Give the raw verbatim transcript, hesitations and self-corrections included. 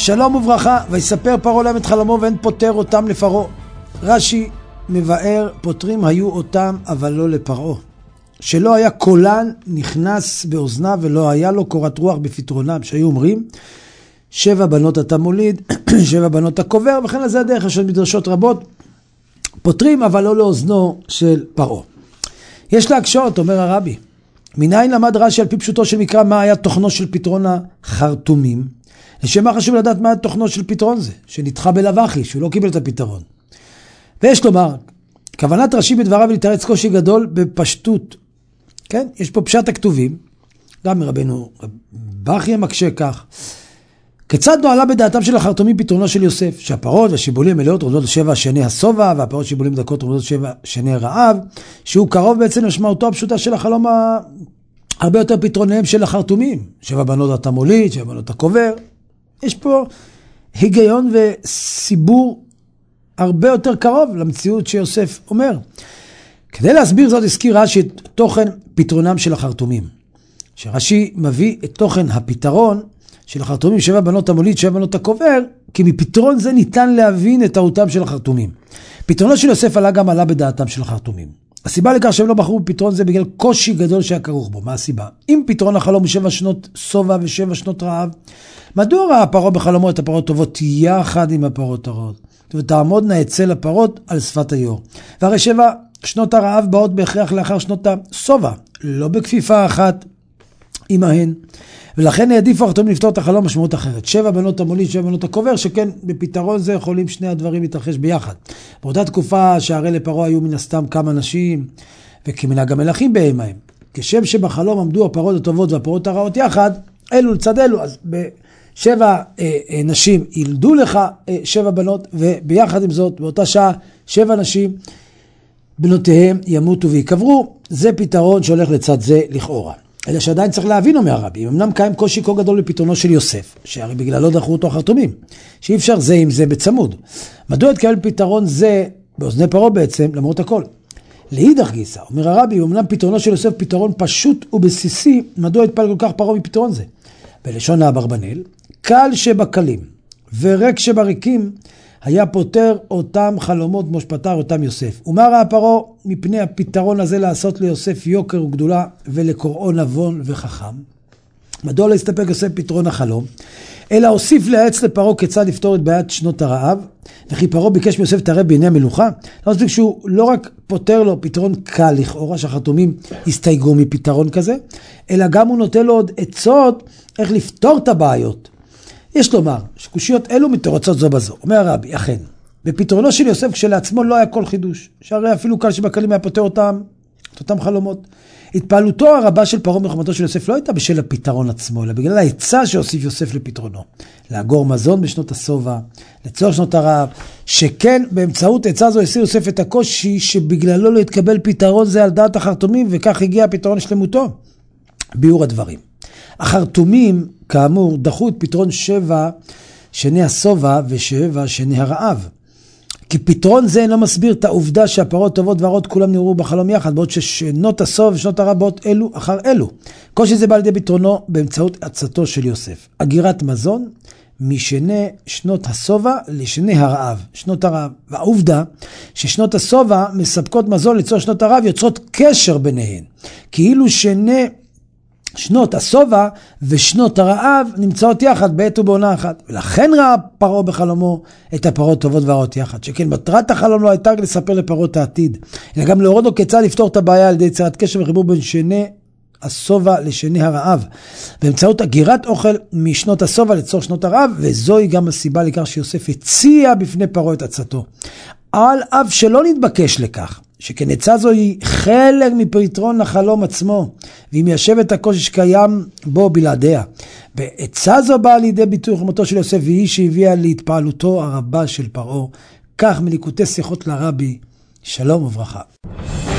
שלום וברכה, ויספר פרעה להם את חלומו ואין פותר אותם לפרעה. רש"י מבאר, פותרים היו אותם אבל לא לפרעה. שלא היה קולן נכנס באוזניו ולא היה לו קורת רוח בפתרונם, שהיו אומרים שבע בנות אתה מוליד, שבע בנות הקובר, וכן לזה הדרך. יש עוד מדרשות רבות, פותרים אבל לא לאוזנו של פרעה. יש להקשות, אומר הרבי, מניין למד רש"י על פי פשוטו של מקרא מה היה תוכנו של פתרון החרטומים, לשם מה חשוב לדעת מה היה תוכנו של פתרון זה, שנדחה בלאו הכי, שהוא לא קיבל את הפתרון. ויש לומר, כוונת רש"י בדבריו לתרץ קושי גדול בפשטות, כן? יש פה פשט הכתובים, גם מרבנו בכי מקשה כך, כיצד נועלה בדעתם של החרטומים פתרונו של יוסף, שהפרות והשיבולים מלאות רומזות לשבע שני הסובה, והפרות שיבולים דקות רומזות לשבע שני רעב, שהוא קרוב בעצם לשמעותו הפשוטה של החלום ה... הרבה יותר פתרונם של החרטומים, שבע בנות אתה מוליד, שבע בנות הקובר. יש פה היגיון וסיבור הרבה יותר קרוב למציאות שיוסף אומר. כדי להסביר זאת הזכיר רש"י את תוכן פתרונם של החרטומים, שרש"י מביא את תוכן הפתרון של החרטומים, שבע בנות המוליד, שבע בנות הקובר, כי מפתרון זה ניתן להבין את טעותם של החרטומים. פתרונו של יוסף עלה גם עלה בדעתם של החרטומים. הסיבה לכך שהם לא בחרו בפתרון זה בגלל קושי גדול שהיה כרוך בו. מה הסיבה? אם פתרון החלום הוא שבע שנות סובה ושבע שנות רעב, מדוע ראה פרעה בחלומו את הפרות טובות יחד עם הפרות הרעות? ותעמודנה אצל הפרות על שפת היור. והרי שבע שנות הרעב באות בהכרח לאחר שנות הסובה, לא בכפיפה אחת עמהן. ולכן העדיפו החרטומים לפתור את החלום משמעות אחרת. שבע בנות המוליד, שבע בנות הקובר, שכן בפתרון זה יכולים שני הדברים להתרחש ביחד. באותה תקופה שהרי לפרעה היו מן הסתם כמה נשים, וכמנהג המלכים בעמהם. כשם שבחלום עמדו הפרות הטובות והפרות הרעות יחד, אלו לצד אלו, אז בשבע אה, אה, נשים ילדו לך אה, שבע בנות, וביחד עם זאת, באותה שעה, שבע נשים, בנותיהם ימותו ויקברו. זה פתרון שהולך לצד זה לכאורה. אלא שעדיין צריך להבין, אומר הרבי, אמנם קיים קושי כה גדול בפתרונו של יוסף, שהרי בגללו דחו אותו החרטומים, שאי אפשר זה עם זה בצמוד. מדוע התקבל פתרון זה באוזני פרעה בעצם, למרות הכל? להידך גיסא, אומר הרבי, אמנם פתרונו של יוסף פתרון פשוט ובסיסי, מדוע התפעל כל כך פרעה מפתרון זה? בלשון האברבנאל, קל שבקלים וריק שבריקים, היה פותר אותם חלומות כמו שפתר אותם יוסף. ומה ראה פרעה מפני הפתרון הזה לעשות ליוסף יוקר וגדולה ולקוראו נבון וחכם? מדוע לא הסתפק יוסף פתרון החלום, אלא הוסיף להעץ לפרעה כיצד לפתור את בעיית שנות הרעב, וכי פרעה ביקש מיוסף תערב בעיני המלוכה? לא מספיק שהוא לא רק פותר לו פתרון קל לכאורה, שהחרטומים הסתייגו מפתרון כזה, אלא גם הוא נותן לו עוד עצות איך לפתור את הבעיות. יש לומר שקושיות אלו מתרוצות זו בזו. אומר הרבי, אכן, בפתרונו של יוסף כשלעצמו לא היה כל חידוש, שהרי אפילו קל שבקלים היה פותר אותם, את אותם חלומות. התפעלותו הרבה של פרעה מחוכמתו של יוסף לא הייתה בשל הפתרון עצמו, אלא בגלל העצה שהוסיף יוסף לפתרונו. לאגור מזון בשנות הסובה, לצורך שנות הרעב, שכן באמצעות עצה זו הסיר יוסף את הקושי שבגללו לא התקבל פתרון זה על דעת החרטומים, וכך הגיע הפתרון שלמותו. ביאור הדברים. החרטומים, כאמור, דחו את פתרון שבע שני הסובה ושבע שני הרעב. כי פתרון זה אינו מסביר את העובדה שהפרות טובות והרעות כולם נראו בחלום יחד, בעוד ששנות הסוב ושנות הרעב באות אלו אחר אלו. קושי זה בא לידי פתרונו באמצעות עצתו של יוסף. אגירת מזון משני שנות הסובה לשני הרעב, שנות הרעב. והעובדה ששנות הסובה מספקות מזון לצורך שנות הרעב יוצרות קשר ביניהן. כאילו שני שנות הסובה ושנות הרעב נמצאות יחד בעת ובעונה אחת. ולכן ראה פרעה בחלומו את הפרות טובות והרעות יחד. שכן מטרת החלום לא הייתה לספר לפרעה את העתיד, אלא גם להורות לו כיצד לפתור את הבעיה על ידי יצירת קשר וחיבור בין שני הסובה לשני הרעב, באמצעות אגירת אוכל משנות הסובה לצורך שנות הרעב, וזוהי גם הסיבה לכך שיוסף הציע בפני פרעה את עצתו. על אף שלא נתבקש לכך, שכן עצה זו היא חלק מפתרון החלום עצמו, והיא מיישבת הקושי שקיים בו בלעדיה. בעצה זו באה לידי ביטוי חוכמתו של יוסף, והיא שהביאה להתפעלותו הרבה של פרעה. כך מליקוטי שיחות לרבי, שלום וברכה.